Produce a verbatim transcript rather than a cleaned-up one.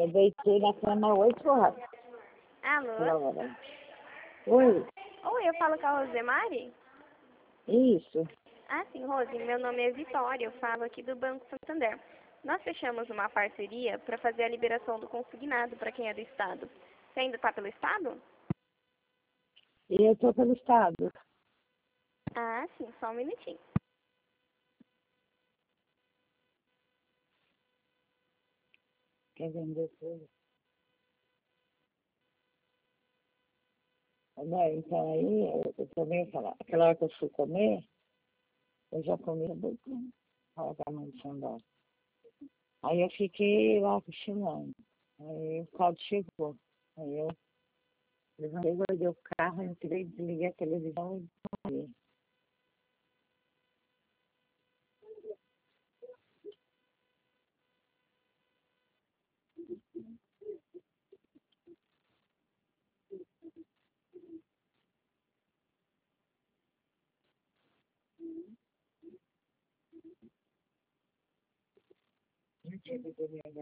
Eu deitei na cama oito horas. Alô? Hora. Oi? Oi, eu falo com a Rosemary? Isso. Ah, sim, Rose, meu nome é Vitória, eu falo aqui do Banco Santander. Nós fechamos uma parceria para fazer a liberação do consignado para quem é do Estado. Você ainda está pelo Estado? E eu tô pelo estado. Ah, sim, só um minutinho. Quer vender tudo? Não, então aí, eu, eu também falar. Aquela hora que eu fui comer, eu já comi a boca. Olha a mãe de Xandó. Aí eu fiquei lá cochilando. Aí o caldo chegou. Aí eu levantei, guardei o carro, entrei, desliguei a televisão e dormi. Não tive dormir